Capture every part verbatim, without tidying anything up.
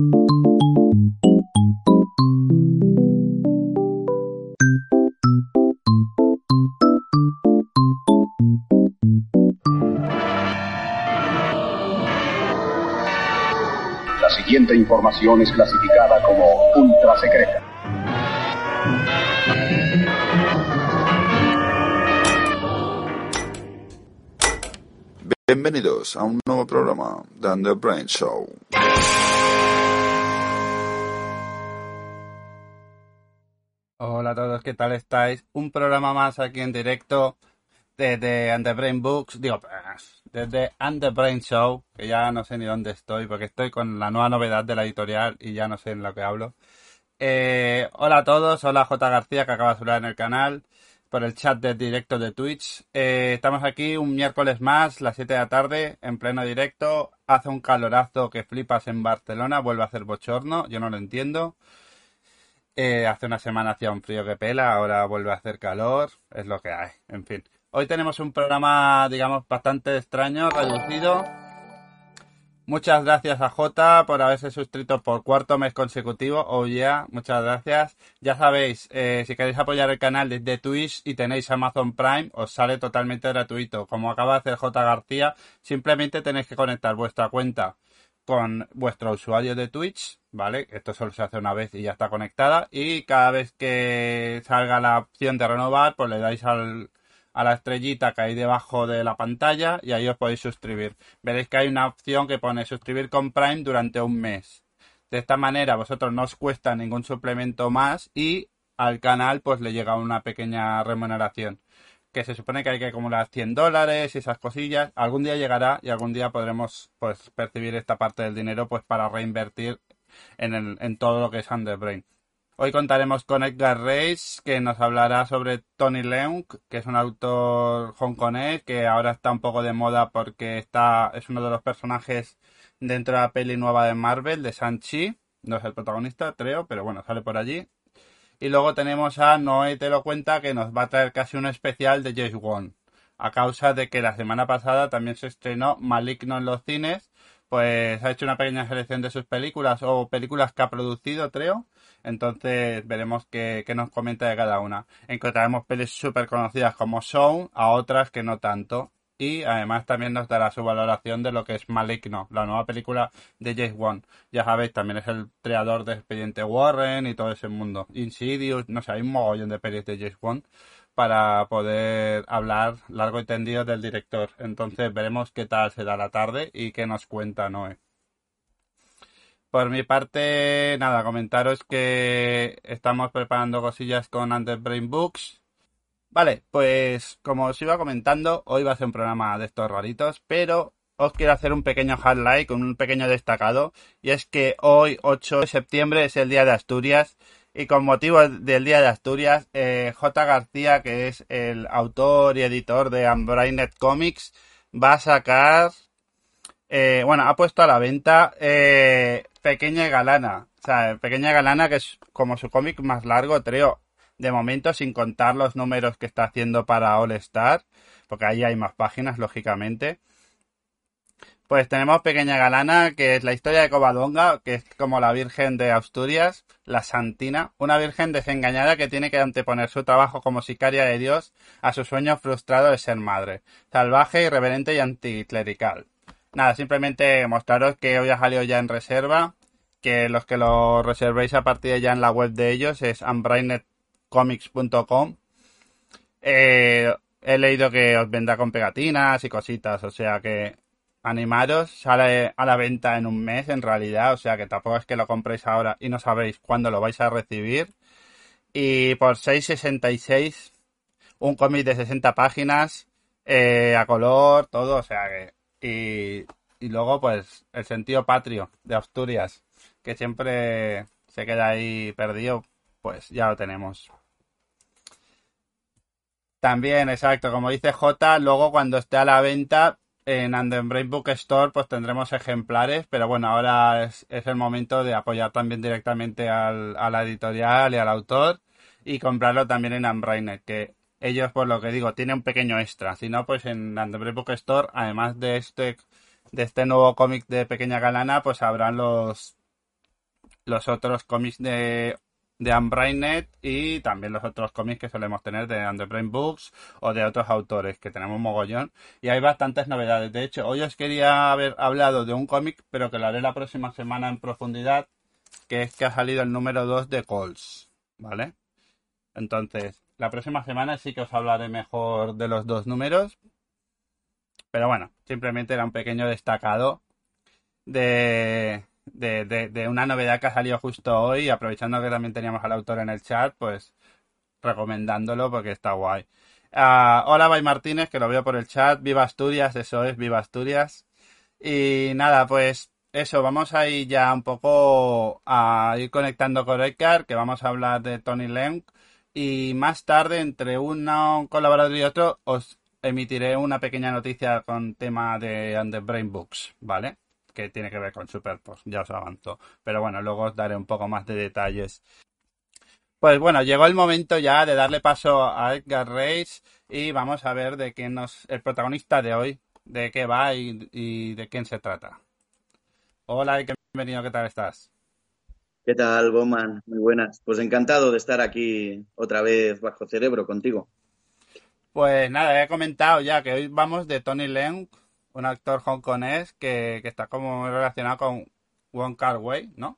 La siguiente información es clasificada como ultra secreta. Bienvenidos a un nuevo programa de The Brain Show. Hola a todos, ¿qué tal estáis? Un programa más aquí en directo desde The Brain Books, digo, desde The Brain Show, que ya no sé ni dónde estoy, porque estoy con la nueva novedad de la editorial y ya no sé en lo que hablo. Eh, hola a todos, hola J. García, que acaba de subir en el canal, por el chat de directo de Twitch. Eh, estamos aquí un miércoles más, las siete de la tarde, en pleno directo. Hace un calorazo que flipas en Barcelona, vuelve a hacer bochorno, yo no lo entiendo. Eh, hace una semana hacía un frío que pela, ahora vuelve a hacer calor, es lo que hay, en fin. Hoy tenemos un programa, digamos, bastante extraño, reducido. Muchas gracias a Jota por haberse suscrito por cuarto mes consecutivo. Oh yeah, muchas gracias. Ya sabéis, eh, si queréis apoyar el canal desde Twitch y tenéis Amazon Prime, os sale totalmente gratuito. Como acaba de hacer J. García, simplemente tenéis que conectar vuestra cuenta con vuestro usuario de Twitch, ¿vale? Esto solo se hace una vez y ya está conectada. Y cada vez que salga la opción de renovar, pues le dais al... a la estrellita que hay debajo de la pantalla y ahí os podéis suscribir. Veréis que hay una opción que pone suscribir con Prime durante un mes. De esta manera vosotros no os cuesta ningún suplemento más y al canal pues le llega una pequeña remuneración. Que se supone que hay que acumular cien dólares y esas cosillas. Algún día llegará y algún día podremos pues percibir esta parte del dinero pues para reinvertir en, el, en todo lo que es Underbrain. Hoy contaremos con Edgar Reis, que nos hablará sobre Tony Leung, que es un autor hongkonés que ahora está un poco de moda porque está es uno de los personajes dentro de la peli nueva de Marvel, de Shang-Chi. No es el protagonista, creo, pero bueno, sale por allí. Y luego tenemos a Noé Te lo cuenta, que nos va a traer casi un especial de James Wan. A causa de que la semana pasada también se estrenó Maligno en los cines, pues ha hecho una pequeña selección de sus películas o películas que ha producido, creo. Entonces veremos qué, qué nos comenta de cada una. Encontraremos pelis súper conocidas como Shaun, a otras que no tanto. Y además también nos dará su valoración de lo que es Maligno, la nueva película de James Wan. Ya sabéis, también es el creador de Expediente Warren y todo ese mundo. Insidious, no sé, hay un mogollón de pelis de James Wan para poder hablar largo y tendido del director. Entonces veremos qué tal se da la tarde y qué nos cuenta Noé. Por mi parte, nada, comentaros que estamos preparando cosillas con Underbrain Books. Vale, pues como os iba comentando, hoy va a ser un programa de estos raritos, pero os quiero hacer un pequeño highlight, un pequeño destacado, y es que hoy, ocho de septiembre, es el Día de Asturias, y con motivo del Día de Asturias, eh, J. García, que es el autor y editor de Unbranded Comics, va a sacar... Eh, bueno, ha puesto a la venta eh, Pequeña Galana. O sea, Pequeña Galana, que es como su cómic más largo, creo, de momento, sin contar los números que está haciendo para All Star, porque ahí hay más páginas, lógicamente. Pues tenemos Pequeña Galana, que es la historia de Covadonga, que es como la Virgen de Asturias, la Santina, una virgen desengañada que tiene que anteponer su trabajo como sicaria de Dios a su sueño frustrado de ser madre, salvaje, irreverente y anticlerical. Nada, simplemente mostraros que hoy ha salido ya en reserva, que los que lo reservéis a partir de ya en la web de ellos es unbranded comics punto com. Eh, he leído que os vendrá con pegatinas y cositas, o sea que animaros, sale a la venta en un mes en realidad, o sea que tampoco es que lo compréis ahora y no sabréis cuándo lo vais a recibir. Y por seis sesenta y seis, un cómic de sesenta páginas, eh, a color, todo, o sea que... Y, y luego, pues, el sentido patrio de Asturias, que siempre se queda ahí perdido, pues ya lo tenemos. También, exacto, como dice J, luego cuando esté a la venta en Underbrain Book Store, pues tendremos ejemplares, pero bueno, ahora es, es el momento de apoyar también directamente al, a la editorial y al autor y comprarlo también en Unbranded, que ellos, por lo que digo, tienen un pequeño extra. Si no, pues en Underbrain Book Store, además de este de este nuevo cómic de Pequeña Galana, pues habrán los los otros cómics de, de Unbrainet y también los otros cómics que solemos tener de Underbrain Books o de otros autores, que tenemos mogollón. Y hay bastantes novedades. De hecho, hoy os quería haber hablado de un cómic, pero que lo haré la próxima semana en profundidad, que es que ha salido el número dos de Calls, ¿vale? Entonces, la próxima semana sí que os hablaré mejor de los dos números. Pero bueno, simplemente era un pequeño destacado de, de, de, de una novedad que ha salido justo hoy. Aprovechando que también teníamos al autor en el chat, pues recomendándolo porque está guay. Uh, hola, Bay Martínez, que lo veo por el chat. Viva Asturias, eso es, viva Asturias. Y nada, pues eso, vamos a ir ya un poco a ir conectando con Edgar, que vamos a hablar de Tony Leung. Y más tarde, entre un colaborador y otro, os emitiré una pequeña noticia con tema de Underbrain Books, ¿vale? Que tiene que ver con Superpost, ya os avanzo. Pero bueno, luego os daré un poco más de detalles. Pues bueno, llegó el momento ya de darle paso a Edgar Reis y vamos a ver de quién nos, el protagonista de hoy, de qué va y, y de quién se trata. Hola y bienvenido, ¿qué tal estás? ¿Qué tal, Bowman? Muy buenas. Pues encantado de estar aquí otra vez bajo cerebro contigo. Pues nada, he comentado ya que hoy vamos de Tony Leung, un actor hongkonés que, que está como relacionado con Wong Kar-wai, ¿no?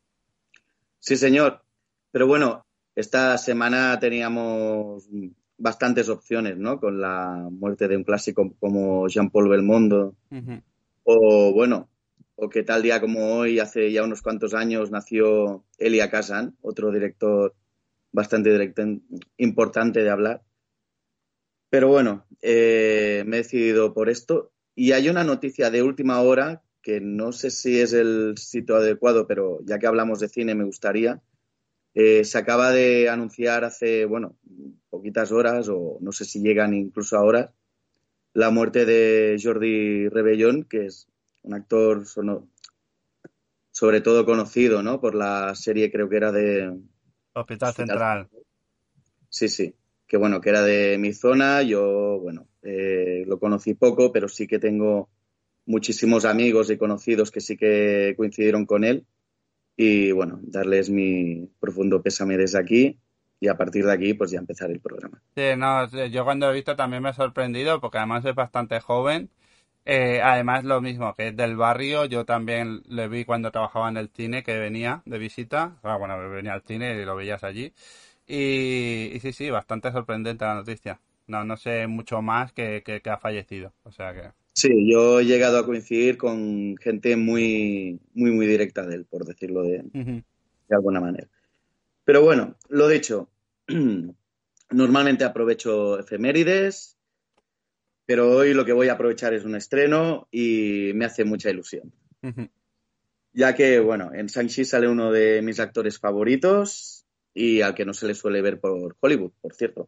Sí, señor. Pero bueno, esta semana teníamos bastantes opciones, ¿no? Con la muerte de un clásico como Jean-Paul Belmondo. Uh-huh. O bueno, o que tal día como hoy, hace ya unos cuantos años, nació Elia Kazan, otro director bastante directo, importante de hablar. Pero bueno, eh, me he decidido por esto. Y hay una noticia de última hora, que no sé si es el sitio adecuado, pero ya que hablamos de cine me gustaría. Eh, se acaba de anunciar hace, bueno, poquitas horas, o no sé si llegan incluso a horas, la muerte de Jordi Rebellón, que es un actor sono, sobre todo conocido, ¿no? Por la serie, creo que era de... Hospital, Hospital Central. Sí, sí. Que bueno, que era de mi zona. Yo, bueno, eh, lo conocí poco, pero sí que tengo muchísimos amigos y conocidos que sí que coincidieron con él. Y bueno, darles mi profundo pésame desde aquí y a partir de aquí pues ya empezar el programa. Sí, no, yo cuando he visto también me he sorprendido porque además es bastante joven. Eh, además lo mismo, que es del barrio, yo también le vi cuando trabajaba en el cine, que venía de visita. Ah, bueno, venía al cine y lo veías allí. Y, y sí, sí, bastante sorprendente la noticia. No, no sé mucho más que, que, que ha fallecido. O sea que... Sí, yo he llegado a coincidir con gente muy, muy, muy directa de él, por decirlo de, uh-huh. de alguna manera. Pero bueno, lo dicho, normalmente aprovecho efemérides, pero hoy lo que voy a aprovechar es un estreno y me hace mucha ilusión. Uh-huh. Ya que, bueno, en Shang-Chi sale uno de mis actores favoritos y al que no se le suele ver por Hollywood, por cierto.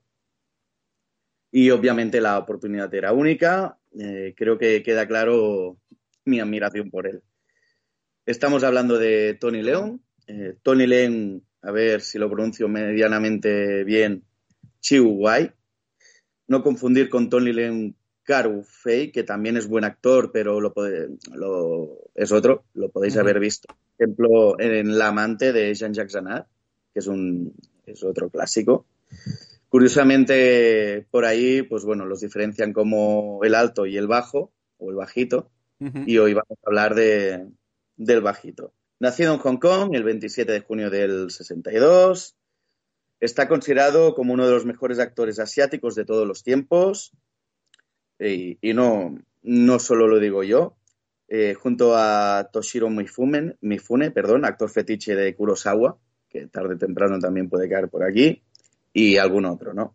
Y obviamente la oportunidad era única. Eh, creo que queda claro mi admiración por él. Estamos hablando de Tony Leung. Eh, Tony Leung, a ver si lo pronuncio medianamente bien, Chiu Wai. No confundir con Tony Leung Kar-wai, que también es buen actor, pero lo, puede, lo es otro, lo podéis uh-huh. haber visto. Por ejemplo, en La amante de Jean-Jacques Anat, que es, un, es otro clásico. Curiosamente, por ahí, pues bueno, los diferencian como el alto y el bajo, o el bajito, uh-huh. y hoy vamos a hablar de, del bajito. Nacido en Hong Kong el veintisiete de junio del sesenta y dos, está considerado como uno de los mejores actores asiáticos de todos los tiempos, y, y no, no solo lo digo yo, eh, junto a Toshiro Mifune, Mifune, perdón, actor fetiche de Kurosawa, que tarde o temprano también puede caer por aquí, y algún otro, ¿no?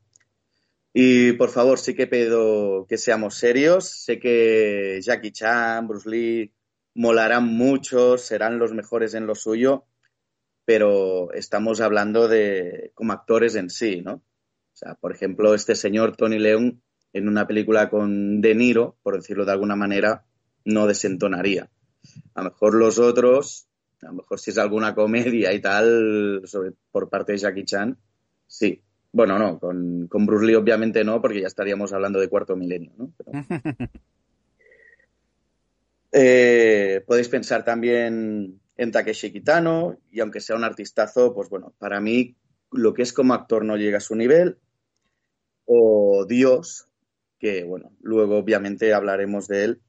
Y por favor, sí que pido que seamos serios. Sé que Jackie Chan, Bruce Lee molarán mucho, serán los mejores en lo suyo, pero estamos hablando de como actores en sí, ¿no? O sea, por ejemplo, este señor Tony Leung en una película con De Niro, por decirlo de alguna manera, no desentonaría. A lo mejor los otros, a lo mejor si es alguna comedia y tal, sobre, por parte de Jackie Chan, sí. Bueno, no, con, con Bruce Lee obviamente no, porque ya estaríamos hablando de cuarto milenio, ¿no? Pero... eh, podéis pensar también en Takeshi Kitano, y aunque sea un artistazo, pues bueno, para mí lo que es como actor no llega a su nivel. O Dios, que bueno, luego obviamente hablaremos de él.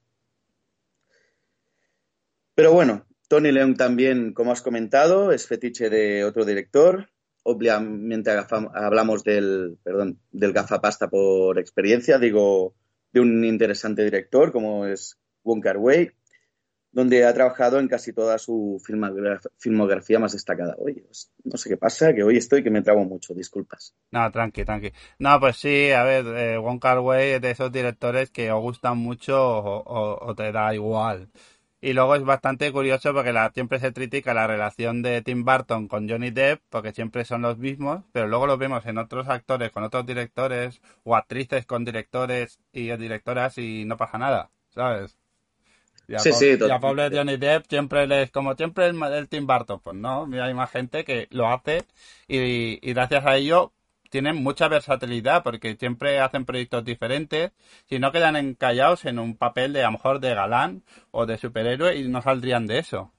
Pero bueno, Tony Leung también, como has comentado, es fetiche de otro director. Obviamente hablamos del, perdón, del gafapasta por experiencia, digo, de un interesante director como es Wong Kar-wai, donde ha trabajado en casi toda su filmograf- filmografía más destacada. Oye, no sé qué pasa, que hoy estoy que me trabo mucho, disculpas. No, tranqui, tranqui. No, pues sí, a ver, eh, Wong Kar-wai es de esos directores que o gustan mucho o, o- o te da igual. Y luego es bastante curioso porque la, siempre se critica la relación de Tim Burton con Johnny Depp, porque siempre son los mismos, pero luego lo vemos en otros actores con otros directores, o actrices con directores y directoras y no pasa nada, ¿sabes? Y a, Sí, po- sí, y a pobre totalmente. Johnny Depp siempre les, como siempre el, el Tim Burton, pues no, mira, hay más gente que lo hace y, y gracias a ello tienen mucha versatilidad porque siempre hacen proyectos diferentes, si no quedan encallados en un papel de a lo mejor de galán o de superhéroe y no saldrían de eso.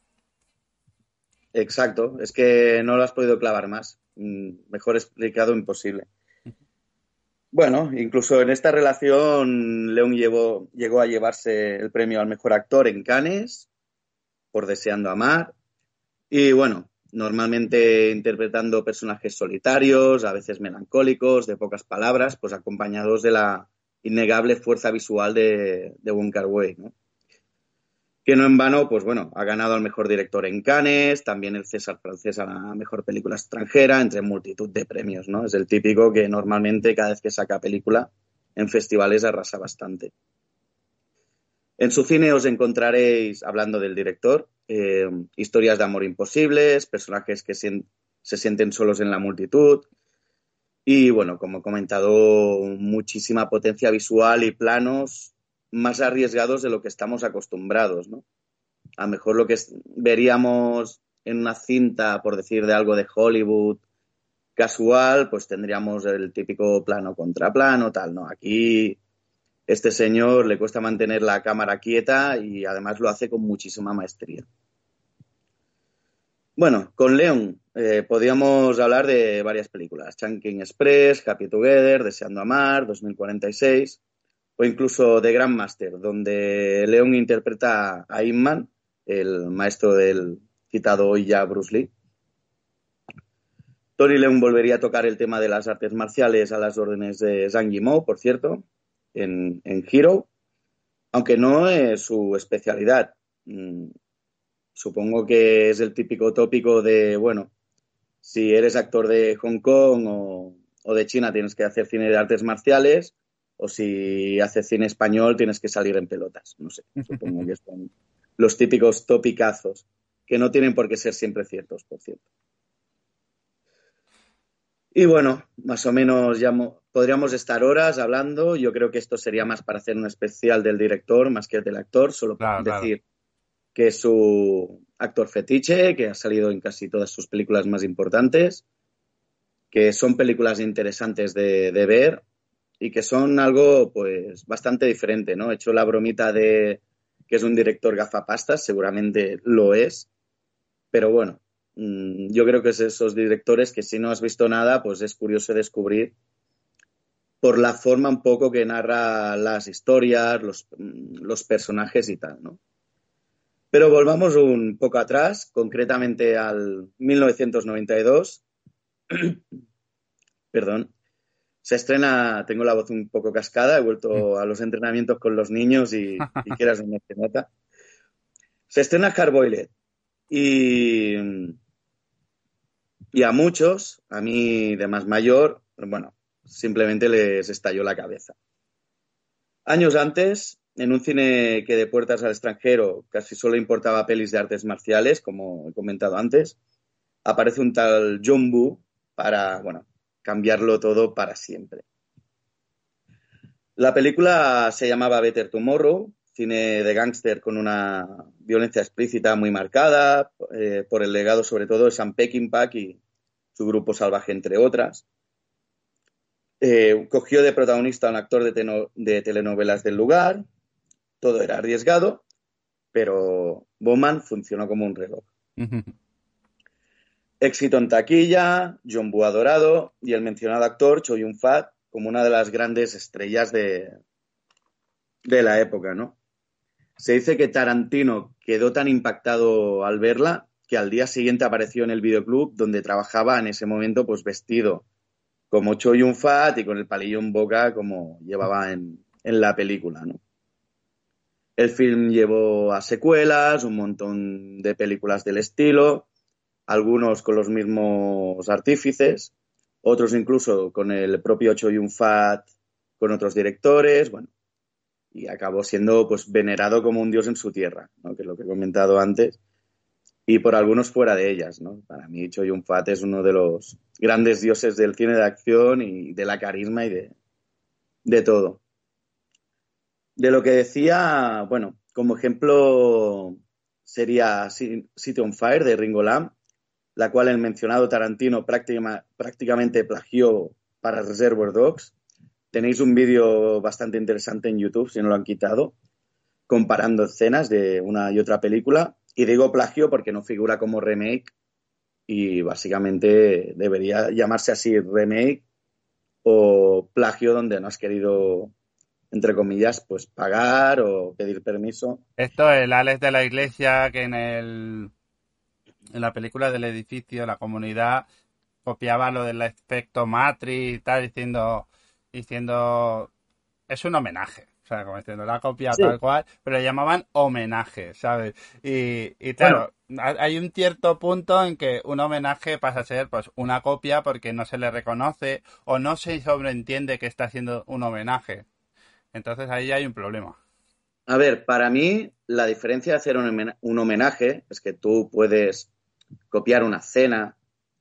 Exacto, es que no lo has podido clavar más. Mm, Mejor explicado, imposible. Bueno, incluso en esta relación, León llevó, llegó a llevarse el premio al mejor actor en Cannes por Deseando Amar. Y bueno, normalmente interpretando personajes solitarios, a veces melancólicos, de pocas palabras, pues acompañados de la innegable fuerza visual de, de Wong Kar-wai, ¿no? Que no en vano, pues bueno, ha ganado al mejor director en Cannes, también el César francés a la mejor película extranjera, entre multitud de premios, ¿no? Es el típico que normalmente cada vez que saca película en festivales arrasa bastante. En su cine os encontraréis, hablando del director, eh, historias de amor imposibles, personajes que sien- se sienten solos en la multitud y, bueno, como he comentado, muchísima potencia visual y planos más arriesgados de lo que estamos acostumbrados, ¿no? A lo mejor lo que es- veríamos en una cinta, por decir de algo de Hollywood casual, pues tendríamos el típico plano contra plano, tal, ¿no? Aquí este señor le cuesta mantener la cámara quieta y además lo hace con muchísima maestría. Bueno, con Leon eh, podríamos hablar de varias películas. Chungking Express, Happy Together, Deseando Amar, dos mil cuarenta y seis o incluso The Grandmaster, donde Leon interpreta a Ip Man, el maestro del citado hoy ya Bruce Lee. Tony Leung volvería a tocar el tema de las artes marciales a las órdenes de Zhang Yimou, por cierto, en, en Hero, aunque no es su especialidad. Mm, Supongo que es el típico tópico de, bueno, si eres actor de Hong Kong o, o de China tienes que hacer cine de artes marciales, o si haces cine español tienes que salir en pelotas. No sé, supongo que son los típicos topicazos, que no tienen por qué ser siempre ciertos, por cierto. Y bueno, más o menos ya mo- podríamos estar horas hablando. Yo creo que esto sería más para hacer un especial del director más que del actor, solo por Claro, claro. decir que es su actor fetiche, que ha salido en casi todas sus películas más importantes, que son películas interesantes de, de ver y que son algo pues bastante diferente, ¿no? He hecho la bromita de que es un director gafapastas, seguramente lo es, pero bueno, mmm, yo creo que es esos directores que si no has visto nada, pues es curioso descubrir por la forma un poco que narra las historias, los, los personajes y tal, ¿no? Pero volvamos un poco atrás, concretamente al mil novecientos noventa y dos, perdón, se estrena, tengo la voz un poco cascada, he Mm. vuelto a los entrenamientos con los niños y, y quieras o no se nota. Se estrena Hardboiled y, y a muchos, a mí de más mayor, bueno, simplemente les estalló la cabeza. Años antes, en un cine que de puertas al extranjero casi solo importaba pelis de artes marciales, como he comentado antes, aparece un tal John Woo para, bueno, cambiarlo todo para siempre. La película se llamaba Better Tomorrow, cine de gángster con una violencia explícita muy marcada, eh, por el legado sobre todo de Sam Peckinpah y su grupo salvaje, entre otras. Eh, cogió de protagonista a un actor de, teno- de telenovelas del lugar, todo era arriesgado, pero Bowman funcionó como un reloj. Éxito en taquilla, John Woo adorado y el mencionado actor Chow Yun-fat como una de las grandes estrellas de, de la época, ¿no? Se dice que Tarantino quedó tan impactado al verla que al día siguiente apareció en el videoclub donde trabajaba en ese momento pues vestido como Chow Yun-fat y con el palillo en boca como llevaba en, en la película, ¿no? El film llevó a secuelas, un montón de películas del estilo, algunos con los mismos artífices, otros incluso con el propio Chow Yun-fat, con otros directores, bueno, y acabó siendo pues venerado como un dios en su tierra, ¿no? Que es lo que he comentado antes, y por algunos fuera de ellas, ¿no? Para mí Chow Yun-fat es uno de los grandes dioses del cine de acción y de la carisma y de, de todo. De lo que decía, bueno, como ejemplo sería City on Fire de Ringo Lam, la cual el mencionado Tarantino práctica, prácticamente plagió para Reservoir Dogs. Tenéis un vídeo bastante interesante en YouTube, si no lo han quitado, comparando escenas de una y otra película. Y digo plagio porque no figura como remake y básicamente debería llamarse así remake o plagio donde no has querido, entre comillas, pues pagar o pedir permiso. Esto, el Alex de la Iglesia, que en el en la película del edificio, la comunidad copiaba lo del efecto Matrix y tal, diciendo, diciendo, es un homenaje. O sea, como diciendo, la copia Sí. tal cual, pero le llamaban homenaje, ¿sabes? Y, y Bueno, claro, hay un cierto punto en que un homenaje pasa a ser pues una copia porque no se le reconoce o no se sobreentiende que está haciendo un homenaje. Entonces ahí hay un problema. a ver, para mí la diferencia de hacer un homen- un homenaje es que tú puedes copiar una escena,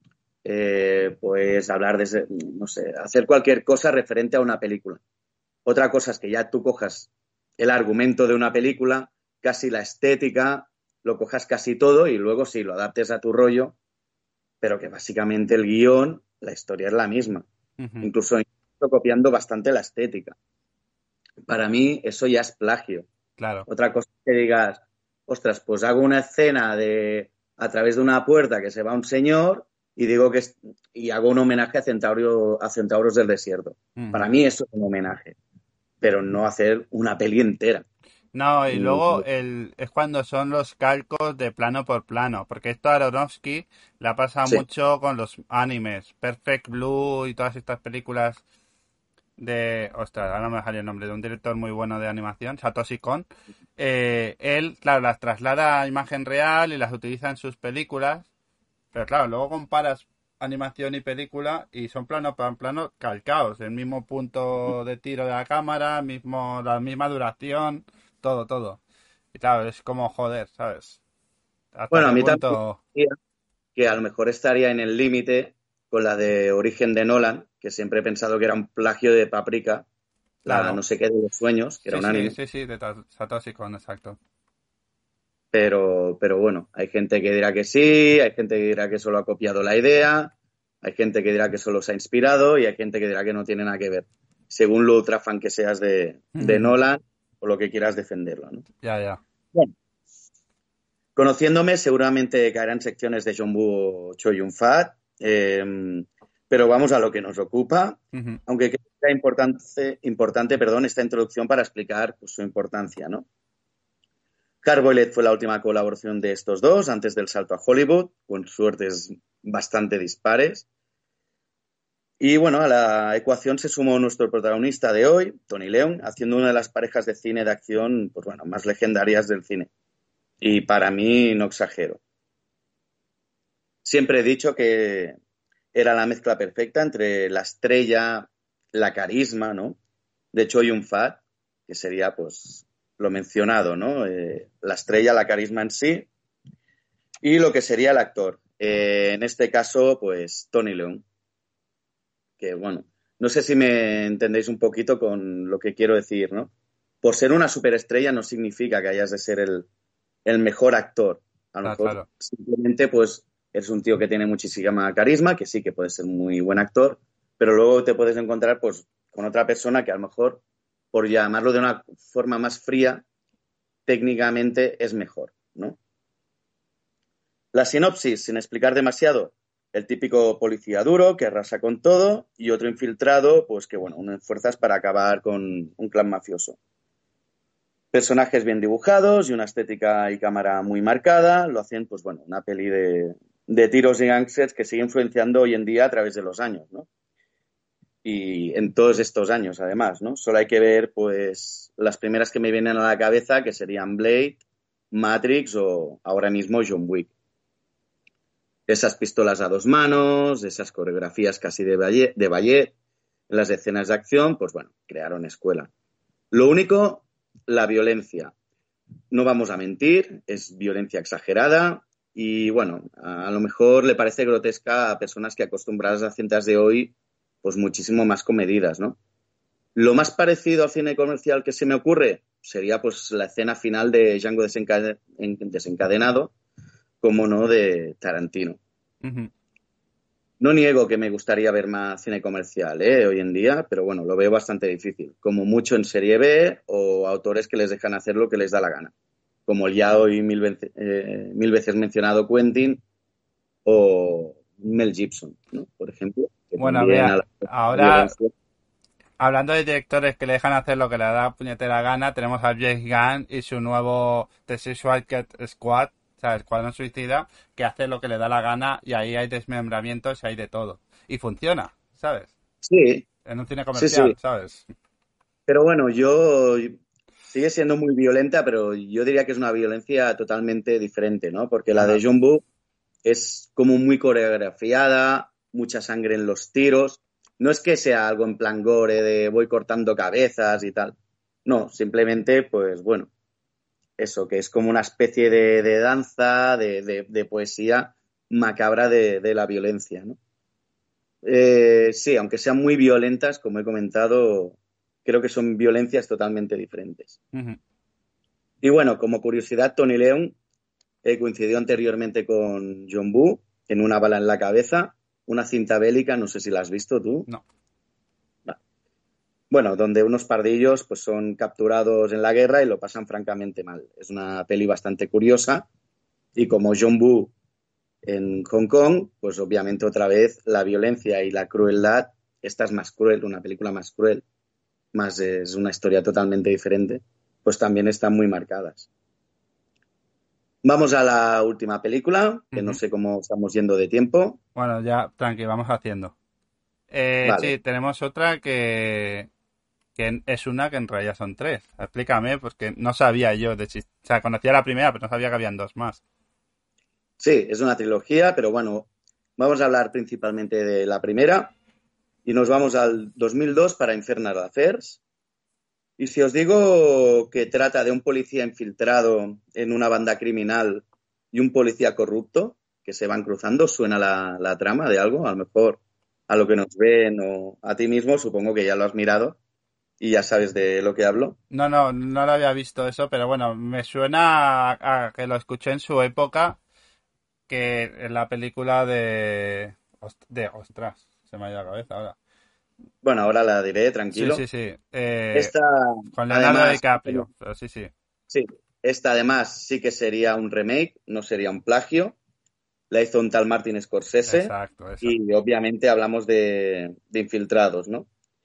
eh, pues hablar de, ese- no sé, hacer cualquier cosa referente a una película. Otra cosa es que ya tú cojas el argumento de una película, casi la estética, lo cojas casi todo y luego sí, lo adaptes a tu rollo, pero que básicamente el guión, la historia es la misma. Ujú. Incluso, incluso copiando bastante la estética. Para mí eso ya es plagio. Claro. Otra cosa es que digas, ostras, pues hago una escena de a través de una puerta que se va un señor y digo que es, y hago un homenaje a, Centauro, a Centauros del Desierto. Para Ujú. mí eso es un homenaje, pero no hacer una peli entera. No, y Y, luego el, es cuando son los calcos de plano por plano, porque esto a Aronofsky la pasa sí, mucho con los animes, Perfect Blue y todas estas películas de, ostras, ahora no me sale el nombre, de un director muy bueno de animación, Satoshi Kon. Eh, él, claro, las traslada a imagen real y las utiliza en sus películas, pero claro, luego comparas animación y película y son plano por plano calcados, el mismo punto de tiro de la cámara, mismo, la misma duración, todo, todo. Y claro, es como joder, ¿sabes? ¿Hasta bueno, a qué mí también punto? me gustaría que a lo mejor estaría en el límite con la de Origen de Nolan, que siempre he pensado que era un plagio de Paprika, la no Claro. sé qué de los sueños, que era Sí, un sí, anime. sí, sí, de Ta- Satoshi Kon, exacto. Pero, pero bueno, hay gente que dirá que sí, hay gente que dirá que solo ha copiado la idea, hay gente que dirá que solo se ha inspirado y hay gente que dirá que no tiene nada que ver, según lo ultra fan que seas de, de Nolan o lo que quieras defenderlo, ¿no? Ya, ya. Bueno, conociéndome, seguramente caerán secciones de John Woo o Choi Yun-fat, eh, pero vamos a lo que nos ocupa, Ujú. aunque creo que sea importante, importante perdón, esta introducción para explicar pues, su importancia, ¿no? Hard-Boiled fue la última colaboración de estos dos antes del salto a Hollywood, con suertes bastante dispares. Y bueno, a la ecuación se sumó nuestro protagonista de hoy, Tony Leung, haciendo una de las parejas de cine de acción pues bueno, más legendarias del cine. Y para mí, no exagero. Siempre he dicho que era la mezcla perfecta entre la estrella, la carisma, ¿no? De Choi Yun-fat, que sería pues lo mencionado, ¿no? Eh, la estrella, la carisma en sí, y lo que sería el actor. Eh, en este caso, pues Tony Leung, que bueno, no sé si me entendéis un poquito con lo que quiero decir, ¿no? Por ser una superestrella no significa que hayas de ser el, el mejor actor. A lo Claro, mejor claro. simplemente pues eres un tío que tiene muchísima carisma, que sí que puede ser muy buen actor, pero luego te puedes encontrar pues con otra persona que a lo mejor, por llamarlo de una forma más fría, técnicamente es mejor, ¿no? La sinopsis, sin explicar demasiado, el típico policía duro que arrasa con todo y otro infiltrado, pues que, bueno, unen fuerzas para acabar con un clan mafioso. Personajes bien dibujados y una estética y cámara muy marcada lo hacen, pues bueno, una peli de, de tiros y gangsters que sigue influenciando hoy en día a través de los años, ¿no? Y en todos estos años, además, ¿no? Solo hay que ver, pues, las primeras que me vienen a la cabeza, que serían Blade, Matrix o ahora mismo John Wick. Esas pistolas a dos manos, esas coreografías casi de ballet, de ballet, las escenas de acción, pues bueno, crearon escuela. Lo único, la violencia. No vamos a mentir, es violencia exagerada y, bueno, a, a lo mejor le parece grotesca a personas que acostumbradas a cintas de hoy, pues muchísimo más comedidas, ¿no? Lo más parecido al cine comercial que se me ocurre sería, pues, la escena final de Django desencade- desencadenado, como no, de Tarantino. Uh-huh. No niego que me gustaría ver más cine comercial, ¿eh? Hoy en día, pero bueno, lo veo bastante difícil. Como mucho en serie B o autores que les dejan hacer lo que les da la gana. Como el ya hoy mil, vence, eh, mil veces mencionado Quentin o Mel Gibson, ¿no? Por ejemplo. Que Bueno, vea, la ahora, violencia. hablando de directores que le dejan hacer lo que le da puñetera gana, tenemos a James Gunn y su nuevo The Suicide Squad, o sea, Escuadrón Suicida, que hace lo que le da la gana y ahí hay desmembramientos y hay de todo. Y funciona, ¿sabes? Sí, En un cine sí, comercial, sí. ¿sabes? Pero bueno, yo sigue siendo muy violenta, pero yo diría que es una violencia totalmente diferente, ¿no? Porque la Bueno, de John Woo es como muy coreografiada, mucha sangre en los tiros. No es que sea algo en plan gore de voy cortando cabezas y tal. No, simplemente, pues bueno, eso, que es como una especie de, de danza, de, de, de poesía macabra de, de la violencia, ¿no? Eh, sí, aunque sean muy violentas, como he comentado, creo que son violencias totalmente diferentes. uh-huh. Y bueno, como curiosidad, Tony Leung eh, coincidió anteriormente con John Woo en Una bala en la cabeza, una cinta bélica, no sé si la has visto tú. No. No. Bueno, donde unos pardillos pues son capturados en la guerra y lo pasan francamente mal. Es una peli bastante curiosa y como John Woo en Hong Kong, pues obviamente otra vez la violencia y la crueldad, esta es más cruel, una película más cruel, más es una historia totalmente diferente, pues también están muy marcadas. Vamos a la última película, que Uh-huh. no sé cómo estamos yendo de tiempo. Bueno, ya, tranqui, vamos haciendo. Eh, Vale. sí, tenemos otra que, que es una que en realidad son tres. Explícame, porque no sabía yo de chis- O sea, conocía la primera, pero no sabía que habían dos más. Sí, es una trilogía, pero bueno, vamos a hablar principalmente de la primera y nos vamos al dos mil dos para Infernal Affairs. Y si os digo que trata de un policía infiltrado en una banda criminal y un policía corrupto que se van cruzando, ¿suena la, la trama de algo? A lo mejor a lo que nos ven o a ti mismo, supongo que ya lo has mirado y ya sabes de lo que hablo. No, no, no lo había visto eso, pero bueno, me suena a, a que lo escuché en su época, que en la película de... Ost- de ostras, se me ha ido la cabeza ahora. Bueno, ahora la diré, Sí, tranquilo. sí, sí. Eh, Esta, con Leonardo además, DiCaprio, pero sí, sí. sí, esta además sí que sería un remake, no sería un plagio. La hizo un tal Martin Scorsese Exacto, esa. y obviamente hablamos de, de infiltrados, ¿no?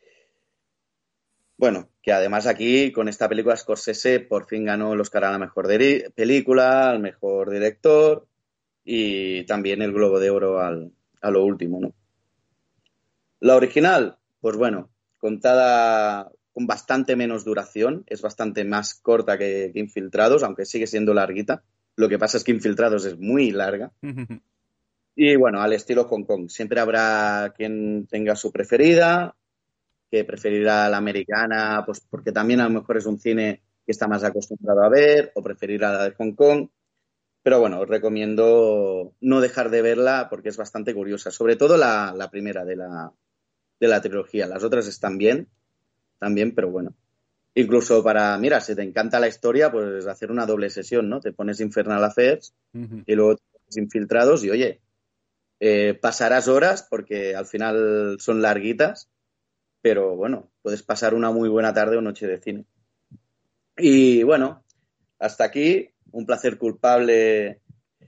Bueno, que además aquí con esta película Scorsese por fin ganó el Oscar a la mejor diri- película, al mejor director y también el Globo de Oro al, a lo último, ¿no? La original, pues bueno, contada con bastante menos duración, es bastante más corta que, que Infiltrados, aunque sigue siendo larguita. Lo que pasa es que Infiltrados es muy larga. Y bueno, al estilo Hong Kong. Siempre habrá quien tenga su preferida, que preferirá la americana, pues porque también a lo mejor es un cine que está más acostumbrado a ver, o preferirá la de Hong Kong. Pero bueno, os recomiendo no dejar de verla porque es bastante curiosa. Sobre todo la, la primera de la, de la trilogía. Las otras están bien, también, pero bueno. Incluso para, mira, si te encanta la historia, pues hacer una doble sesión, ¿no? Te pones Infernal Affairs y luego te pones Infiltrados y, oye, eh, pasarás horas porque al final son larguitas, pero bueno, puedes pasar una muy buena tarde o noche de cine. Y bueno, hasta aquí, un placer culpable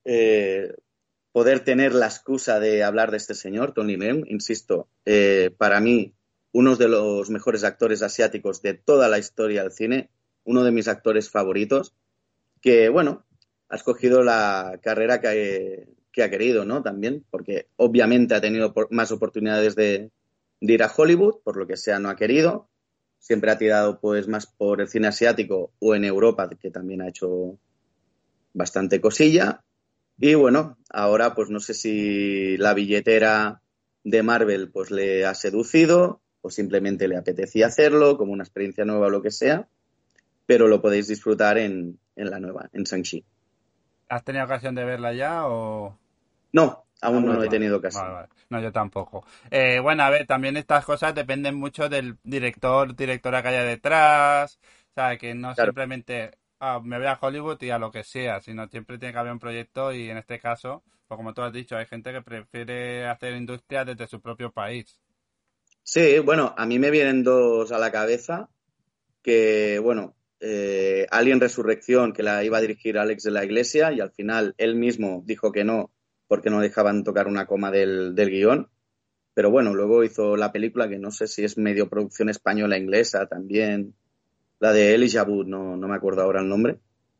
eh, poder tener la excusa de hablar de este señor, Tony Leung. Insisto, eh, para mí, uno de los mejores actores asiáticos de toda la historia del cine, uno de mis actores favoritos, que, bueno, ha escogido la carrera que, que ha querido, ¿no? También, porque obviamente ha tenido por, más oportunidades de, de ir a Hollywood, por lo que sea no ha querido. Siempre ha tirado pues más por el cine asiático o en Europa, que también ha hecho bastante cosilla. Y bueno, ahora pues no sé si la billetera de Marvel pues le ha seducido o simplemente le apetecía hacerlo como una experiencia nueva o lo que sea, pero lo podéis disfrutar en, en la nueva, en Shang-Chi. ¿Has tenido ocasión de verla ya o...? No, aún Ah, no vale, he tenido ocasión. Vale, vale. No, yo tampoco. Eh, bueno, a ver, también estas cosas dependen mucho del director, directora que haya detrás. O sea, que no Claro. simplemente ah, me voy a Hollywood y a lo que sea, sino siempre tiene que haber un proyecto y en este caso, pues como tú has dicho, hay gente que prefiere hacer industria desde su propio país. Sí, bueno, a mí me vienen dos a la cabeza que, bueno, eh, Alien Resurrección, que la iba a dirigir Alex de la Iglesia y al final él mismo dijo que no porque no dejaban tocar una coma del, del guión. Pero bueno, luego hizo la película que no sé si es medio producción española inglesa también, la de Elijah Wood, no, no me acuerdo ahora el nombre.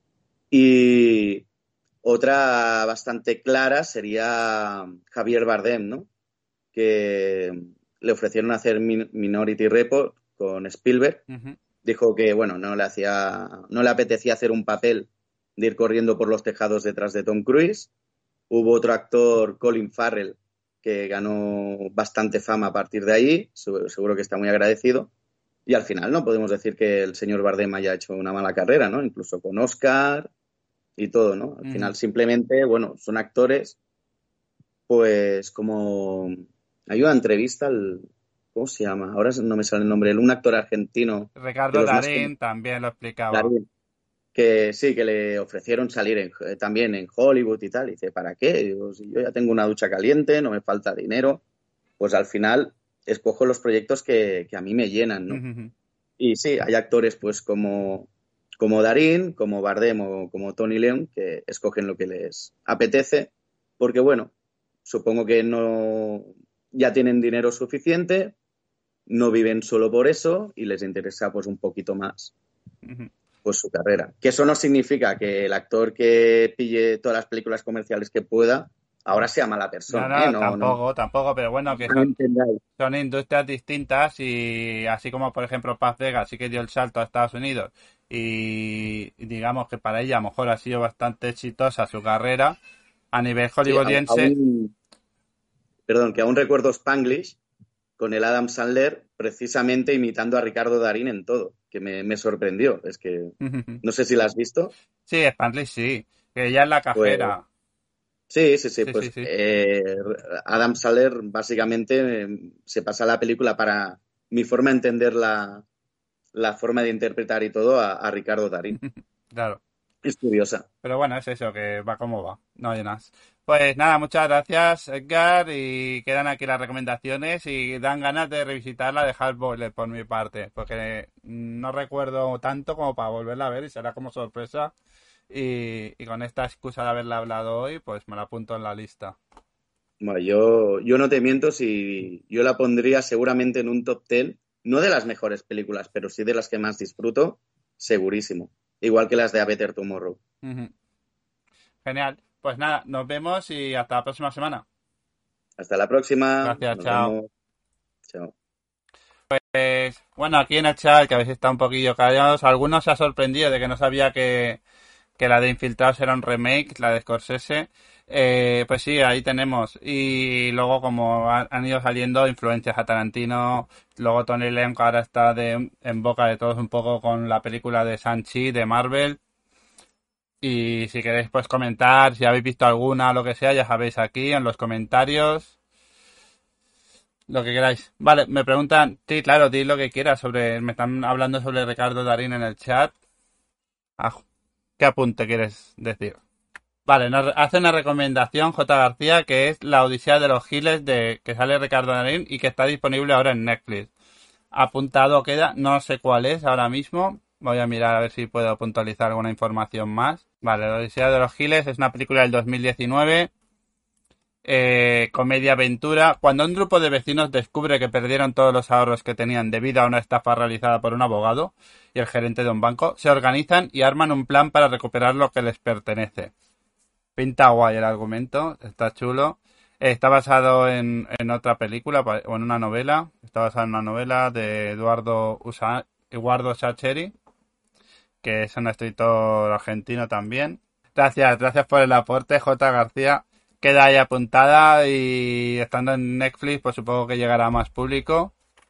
Y otra bastante clara sería Javier Bardem, ¿no? Que le ofrecieron hacer Min- Minority Report con Spielberg. Uh-huh. Dijo que, bueno, no le hacía, no le apetecía hacer un papel de ir corriendo por los tejados detrás de Tom Cruise. Hubo otro actor, Colin Farrell, que ganó bastante fama a partir de ahí, seguro que está muy agradecido. Y al final no podemos decir que el señor Bardem haya hecho una mala carrera, ¿no? Incluso con Oscar y todo, ¿no? Al Uh-huh. final simplemente, bueno, son actores, pues como... Hay una entrevista al... ¿Cómo se llama? Ahora no me sale el nombre. Un actor argentino. Ricardo Darín también lo explicaba. Darín, que sí, que le ofrecieron salir en, eh, también en Hollywood y tal. Y dice, ¿para qué? Digo, si yo ya tengo una ducha caliente, no me falta dinero. Pues al final escojo los proyectos que, que a mí me llenan, ¿no? Uh-huh. Y sí, hay actores pues como, como Darín, como Bardem o como Tony Leung que escogen lo que les apetece. Porque bueno, supongo que no ya tienen dinero suficiente, no viven solo por eso y les interesa pues un poquito más Uh-huh. pues su carrera. Que eso no significa que el actor que pille todas las películas comerciales que pueda ahora sea mala persona. No, no, ¿eh? no tampoco, no, tampoco, pero bueno, que no son, entendáis. son industrias distintas y así como por ejemplo Paz Vega sí que dio el salto a Estados Unidos y digamos que para ella a lo mejor ha sido bastante exitosa su carrera a nivel Sí, hollywoodiense. aún, perdón, que aún recuerdo Spanglish con el Adam Sandler precisamente imitando a Ricardo Darín en todo, que me, me sorprendió. Es que no sé si la has visto. Sí, Spanglish sí, que ella es la Pues, cajera. sí, sí, sí, Sí, pues sí, sí. eh, Adam Sandler básicamente eh, se pasa la película para mi forma de entender la, la forma de interpretar y todo a, a Ricardo Darín. Claro. Es curiosa. Pero bueno, es eso, que va como va, no hay más. Pues nada, muchas gracias Edgar y quedan aquí las recomendaciones y dan ganas de revisitar la de Hardboiled por mi parte, porque no recuerdo tanto como para volverla a ver y será como sorpresa y, y con esta excusa de haberla hablado hoy, pues me la apunto en la lista. Bueno, yo, yo no te miento si yo la pondría seguramente en un top ten, no de las mejores películas, pero sí de las que más disfruto, segurísimo. Igual que las de A Better Tomorrow. Uh-huh. Genial. Pues nada, nos vemos y hasta la próxima semana. Hasta la próxima. Gracias, Nos chao. vemos. Chao. Pues bueno, aquí en el chat, que habéis estado un poquillo callados, algunos se ha sorprendido de que no sabía que, que la de Infiltrados era un remake, la de Scorsese. Eh, pues sí, ahí tenemos. Y luego como han, han ido saliendo influencias a Tarantino, luego Tony Leung, que ahora está de, en boca de todos un poco con la película de Shang-Chi de Marvel. Y si queréis pues comentar, si habéis visto alguna o lo que sea, ya sabéis aquí en los comentarios. Lo que queráis. Vale, me preguntan, sí, claro, di lo que quieras sobre, me están hablando sobre Ricardo Darín en el chat. Ah, ¿qué apunte quieres decir? Vale, nos hace una recomendación J. García que es La Odisea de los Giles de que sale Ricardo Darín y que está disponible ahora en Netflix. Apuntado queda, no sé cuál es ahora mismo. Voy a mirar a ver si puedo puntualizar alguna información más. Vale, La Odisea de los Giles es una película del dos mil diecinueve. Eh, comedia aventura. Cuando un grupo de vecinos descubre que perdieron todos los ahorros que tenían debido a una estafa realizada por un abogado y el gerente de un banco, se organizan y arman un plan para recuperar lo que les pertenece. Pinta guay el argumento, está chulo. Eh, está basado en, en otra película o en una novela. Está basado en una novela de Eduardo Usa, Eduardo Sacheri, que es un escritor argentino también. Gracias, gracias por el aporte, J. García. Queda ahí apuntada y estando en Netflix, pues supongo que llegará a más público.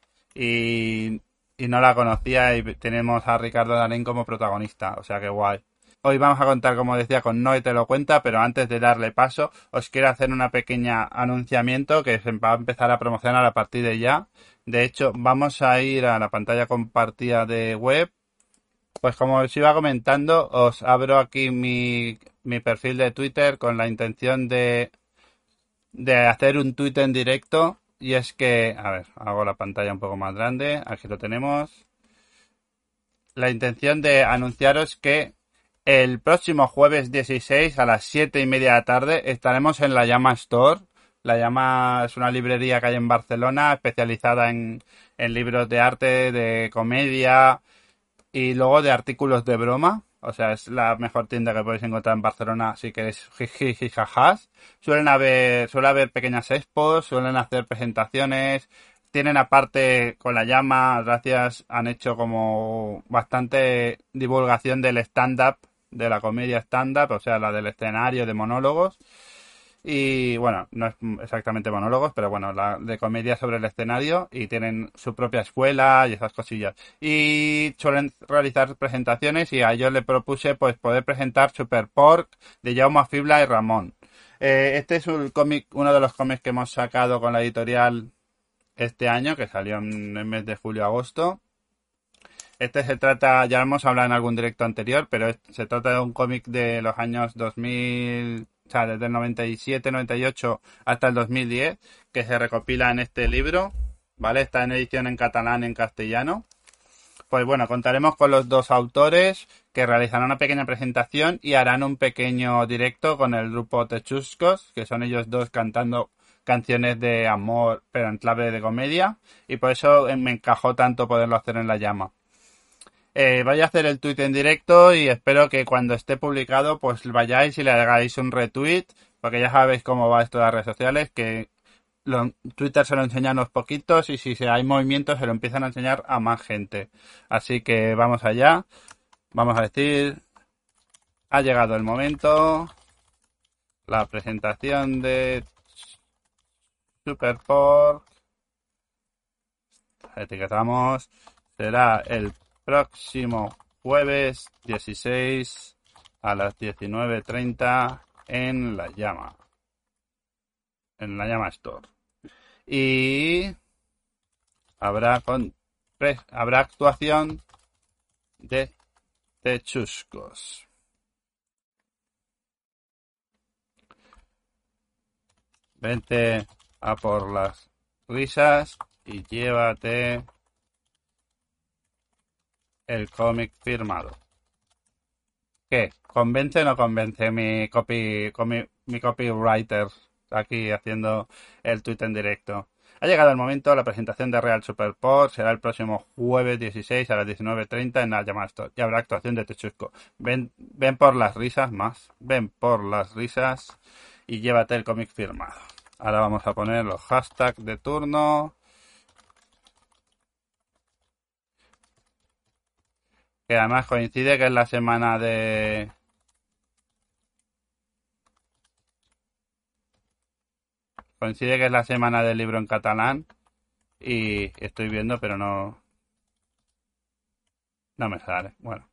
Y, y no la conocía y tenemos a Ricardo Darín como protagonista, o sea que guay. Hoy vamos a contar, como decía, con Noé Te Lo Cuenta, pero antes de darle paso, os quiero hacer una pequeña anunciamiento que se va a empezar a promocionar a partir de ya. De hecho, vamos a ir a la pantalla compartida de web. Pues como os iba comentando, os abro aquí mi, mi perfil de Twitter con la intención de, de hacer un tweet en directo. Y es que, a ver, hago la pantalla un poco más grande, aquí lo tenemos. La intención de anunciaros que el próximo jueves dieciséis a las siete y media de la tarde estaremos en La Llama Store. La Llama es una librería que hay en Barcelona especializada en, en libros de arte, de comedia y luego de artículos de broma. O sea, es la mejor tienda que podéis encontrar en Barcelona si queréis jijijijajas. Suelen haber, suele haber pequeñas expos, suelen hacer presentaciones. Tienen aparte con La Llama, gracias, han hecho como bastante divulgación del stand-up, de la comedia stand-up, o sea, la del escenario de monólogos. Y bueno, no es exactamente monólogos, pero bueno, la de comedia sobre el escenario y tienen su propia escuela y esas cosillas. Y suelen realizar presentaciones y a ellos les propuse pues poder presentar Super Pork de Jaume Fibla y Ramón. Eh, este es un cómic, uno de los cómics que hemos sacado con la editorial este año, que salió en el mes de julio-agosto. Este se trata, ya hemos hablado en algún directo anterior, pero se trata de un cómic de los años dos mil, o sea, desde el noventa y siete, noventa y ocho hasta el dos mil diez, que se recopila en este libro, ¿vale? Está en edición en catalán y en castellano. Pues bueno, contaremos con los dos autores que realizarán una pequeña presentación y harán un pequeño directo con el grupo Techuscos, que son ellos dos cantando canciones de amor, pero en clave de comedia, y por eso me encajó tanto poderlo hacer en La Llama. Eh, vaya a hacer el tweet en directo y espero que cuando esté publicado pues vayáis y le hagáis un retweet, porque ya sabéis cómo va esto de las redes sociales, que lo, Twitter se lo enseña a unos poquitos y si hay movimientos se lo empiezan a enseñar a más gente. Así que vamos allá, vamos a decir, ha llegado el momento, la presentación de Super Pork, etiquetamos, será el próximo jueves dieciséis a las diecinueve treinta en La Llama. En La Llama Store. Y habrá con habrá actuación de Techuscos. Vente a por las risas y llévate el cómic firmado. ¿Qué? ¿Convence o no convence mi copy, mi, mi copywriter aquí haciendo el tweet en directo? Ha llegado el momento, la presentación de Real Super Pork será el próximo jueves dieciséis a las diecinueve treinta en La Llama Store y habrá actuación de Techusco. Ven, ven por las risas más, ven por las risas y llévate el cómic firmado. Ahora vamos a poner los hashtags de turno. Que además coincide que es la semana de... Coincide que es la semana del libro en catalán. Y estoy viendo, pero no... No me sale. Bueno.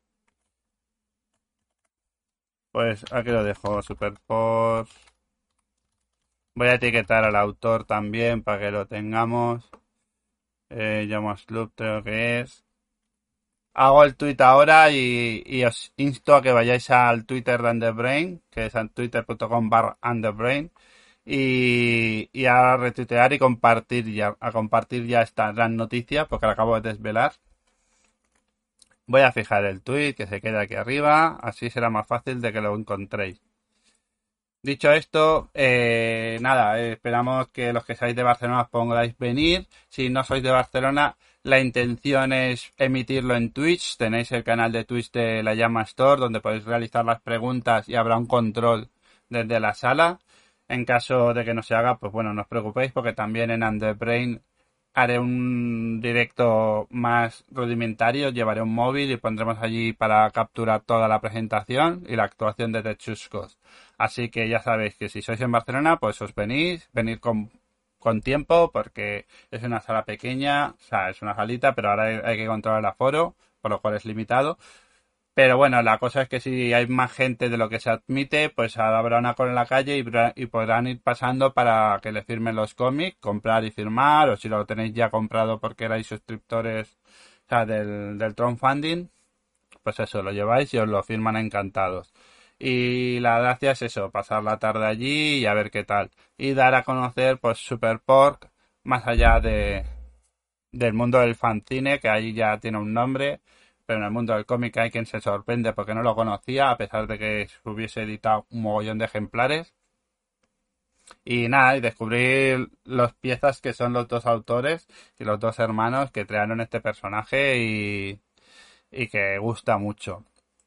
Pues aquí lo dejo. Super Pork. Voy a etiquetar al autor también para que lo tengamos. Eh, Llamas Club creo que es. Hago el tweet ahora y, y os insto a que vayáis al Twitter de Underbrain, que es twitter punto com barra Underbrain, y, y a retuitear y compartir ya, a compartir ya esta gran noticia, porque la acabo de desvelar. Voy a fijar el tweet que se queda aquí arriba, así será más fácil de que lo encontréis. Dicho esto, eh, nada, eh, esperamos que los que seáis de Barcelona os pongáis venir. Si no sois de Barcelona, la intención es emitirlo en Twitch. Tenéis el canal de Twitch de La Llama Store, donde podéis realizar las preguntas y habrá un control desde la sala. En caso de que no se haga, pues bueno, no os preocupéis, porque también en Underbrain haré un directo más rudimentario, llevaré un móvil y pondremos allí para capturar toda la presentación y la actuación de The Chuscos. Así que ya sabéis que si sois en Barcelona, pues os venís, venir con, con tiempo, porque es una sala pequeña, o sea, es una salita, pero ahora hay, hay que controlar el aforo, por lo cual es limitado. Pero bueno, la cosa es que si hay más gente de lo que se admite, pues habrá una cola en la calle y, y podrán ir pasando para que le firmen los cómics, comprar y firmar, o si lo tenéis ya comprado porque erais suscriptores, o sea, del, del crowdfunding, pues eso, lo lleváis y os lo firman encantados. Y la gracia es eso, pasar la tarde allí y a ver qué tal. Y dar a conocer, pues, Super Pork, más allá de del mundo del fanzine, que ahí ya tiene un nombre, pero en el mundo del cómic hay quien se sorprende porque no lo conocía, a pesar de que se hubiese editado un mogollón de ejemplares. Y nada, y descubrir las piezas que son los dos autores y los dos hermanos que crearon este personaje y, y que gusta mucho.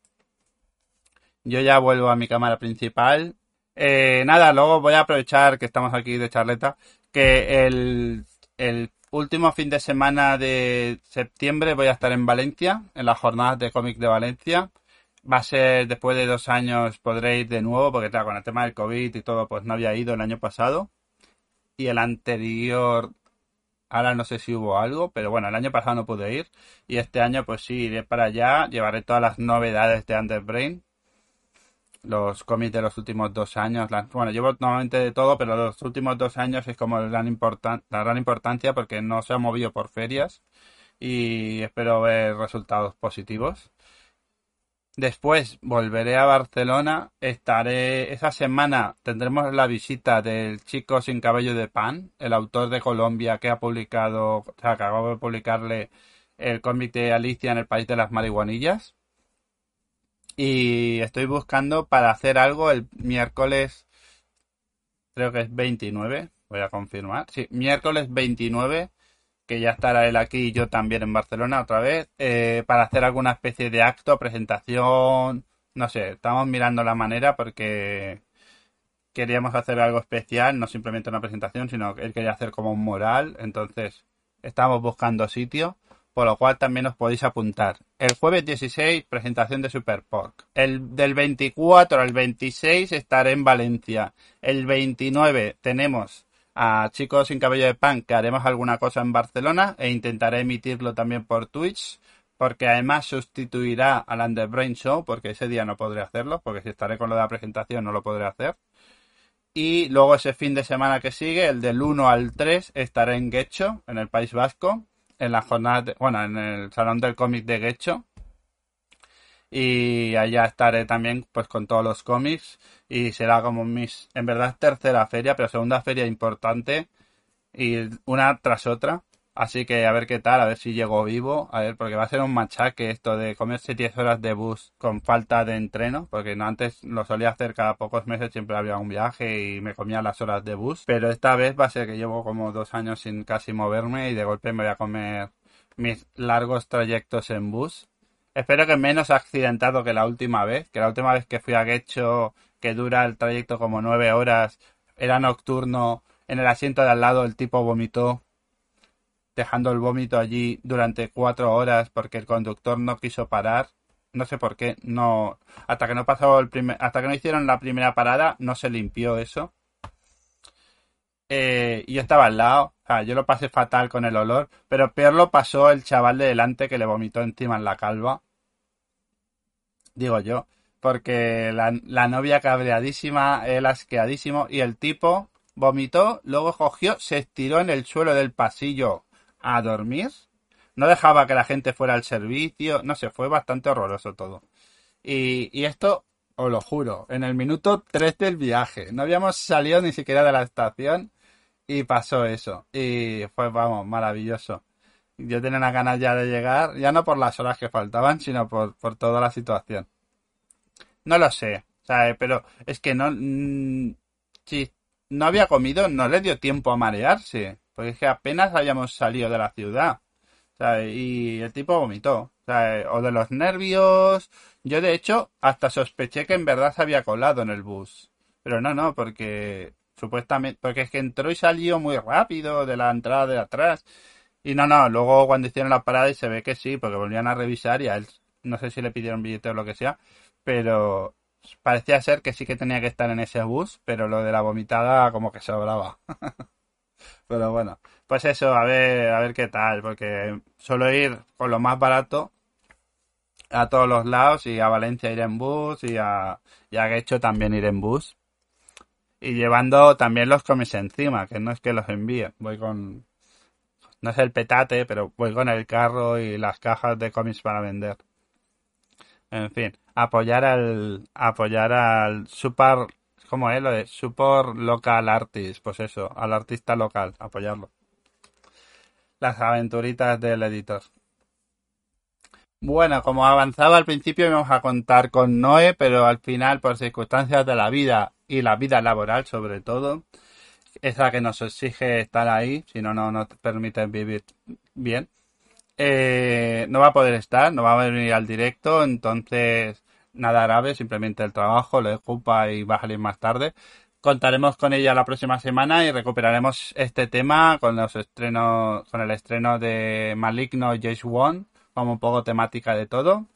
Yo ya vuelvo a mi cámara principal. Eh, nada, luego voy a aprovechar que estamos aquí de charleta, que el, el último fin de semana de septiembre voy a estar en Valencia, en las jornadas de cómic de Valencia. Va a ser después de dos años, podré ir de nuevo, porque claro, con el tema del COVID y todo, pues no había ido el año pasado. Y el anterior, ahora no sé si hubo algo, pero bueno, el año pasado no pude ir. Y este año pues sí, iré para allá, llevaré todas las novedades de Underbrain. Los cómics de los últimos dos años, las, bueno, llevo normalmente de todo, pero los últimos dos años es como la gran, importan, la gran importancia porque no se ha movido por ferias y espero ver resultados positivos. Después volveré a Barcelona, estaré, esa semana tendremos la visita del Chico sin cabello de pan, el autor de Colombia que ha publicado, o sea, que acabo de publicarle el cómic de Alicia en el País de las Marihuanillas. Y estoy buscando para hacer algo el miércoles, creo que es veintinueve, voy a confirmar. Sí, miércoles veintinueve, que ya estará él aquí y yo también en Barcelona otra vez, eh, para hacer alguna especie de acto, presentación, no sé, estamos mirando la manera porque queríamos hacer algo especial, no simplemente una presentación, sino que él quería hacer como un mural, entonces estamos buscando sitio. Por lo cual también os podéis apuntar. El jueves dieciséis, presentación de Super Pork. El del veinticuatro al veintiséis estaré en Valencia. El veintinueve tenemos a Chicos sin cabello de pan, que haremos alguna cosa en Barcelona e intentaré emitirlo también por Twitch, porque además sustituirá al Underbrain Show, porque ese día no podré hacerlo, porque si estaré con lo de la presentación no lo podré hacer. Y luego ese fin de semana que sigue, el del uno al tres, estaré en Guecho, en el País Vasco, en la jornada, de, bueno, en el Salón del Cómic de Guecho. Y allá estaré también pues con todos los cómics y será como mis, en verdad tercera feria, pero segunda feria importante y una tras otra. Así que a ver qué tal, a ver si llego vivo, a ver, porque va a ser un machaque esto de comerse diez horas de bus con falta de entreno, porque no, antes lo solía hacer cada pocos meses, siempre había un viaje y me comía las horas de bus, pero esta vez va a ser que llevo como dos años sin casi moverme y de golpe me voy a comer mis largos trayectos en bus. Espero que menos accidentado que la última vez, que la última vez que fui a Guecho, que dura el trayecto como nueve horas, era nocturno, en el asiento de al lado el tipo vomitó, dejando el vómito allí durante cuatro horas porque el conductor no quiso parar. No sé por qué, no, hasta que no pasó el primer, hasta que no hicieron la primera parada, no se limpió eso. Eh, y yo estaba al lado, o sea, yo lo pasé fatal con el olor, pero peor lo pasó el chaval de delante que le vomitó encima en la calva. Digo yo, porque la, la novia cabreadísima, él asqueadísimo, y el tipo vomitó, luego cogió, se estiró en el suelo del pasillo a dormir, no dejaba que la gente fuera al servicio, no sé, fue bastante horroroso todo. Y, y esto, os lo juro, en el minuto tres del viaje, no habíamos salido ni siquiera de la estación y pasó eso, y fue, vamos, maravilloso. Yo tenía unas ganas ya de llegar, ya no por las horas que faltaban, sino por, por toda la situación. No lo sé, ¿sabes? Pero es que no... Mmm, si no había comido, no le dio tiempo a marearse. Porque es que apenas habíamos salido de la ciudad. ¿Sabes? Y el tipo vomitó. ¿Sabes? O de los nervios. Yo, de hecho, hasta sospeché que en verdad se había colado en el bus. Pero no, no, porque... Supuestamente... Porque es que entró y salió muy rápido de la entrada de atrás. Y no, no, luego cuando hicieron la parada y se ve que sí, porque volvían a revisar y a él, no sé si le pidieron billete o lo que sea, pero parecía ser que sí que tenía que estar en ese bus, pero lo de la vomitada como que sobraba. Pero bueno, pues eso, a ver, a ver qué tal, porque suelo ir con lo más barato a todos los lados y a Valencia ir en bus y a, y a Guecho también ir en bus. Y llevando también los cómics encima, que no es que los envíe, voy con... No es el petate, pero voy con el carro y las cajas de cómics para vender. En fin, apoyar al apoyar al super, ¿cómo es lo de super local artist? Pues eso, al artista local, apoyarlo. Las aventuritas del editor. Bueno, como avanzaba al principio íbamos a contar con Noé, pero al final, por circunstancias de la vida y la vida laboral sobre todo, es la que nos exige estar ahí, si no, no nos permite vivir bien. Eh, no va a poder estar, no va a venir al directo, entonces nada grave, simplemente el trabajo le ocupa y va a salir más tarde. Contaremos con ella la próxima semana y recuperaremos este tema con los estrenos, con el estreno de Maligno y James Wan, como un poco temática de todo.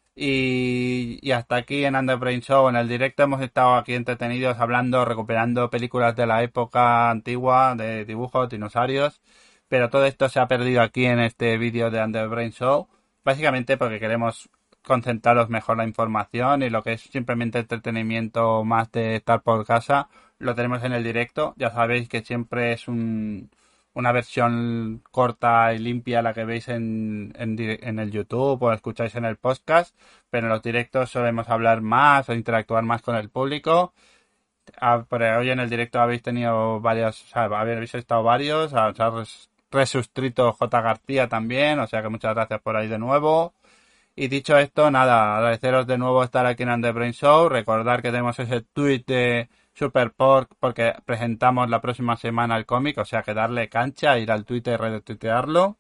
Y, y hasta aquí en Underbrain Show, en el directo hemos estado aquí entretenidos hablando, recuperando películas de la época antigua, de dibujos, dinosaurios. Pero todo esto se ha perdido aquí en este vídeo de Underbrain Show, básicamente porque queremos concentraros mejor la información y lo que es simplemente entretenimiento más de estar por casa, lo tenemos en el directo. Ya sabéis que siempre es un, una versión corta y limpia la que veis en, en, en el YouTube o escucháis en el podcast, pero en los directos solemos hablar más o interactuar más con el público. Ah, pero hoy en el directo habéis tenido varios, o sea, habéis estado varios, o sea, resuscrito J. García también, o sea que muchas gracias por ahí de nuevo. Y dicho esto, nada, agradeceros de nuevo estar aquí en Underbrain Show, recordar que tenemos ese tweet de Super Pork porque presentamos la próxima semana el cómic, o sea que darle cancha, ir al Twitter y retuitearlo.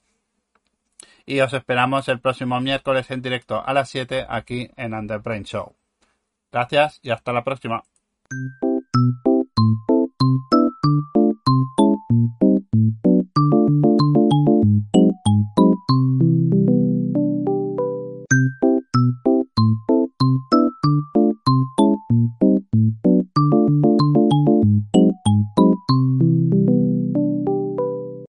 Y os esperamos el próximo miércoles en directo a las siete aquí en Underbrain Show. Gracias y hasta la próxima.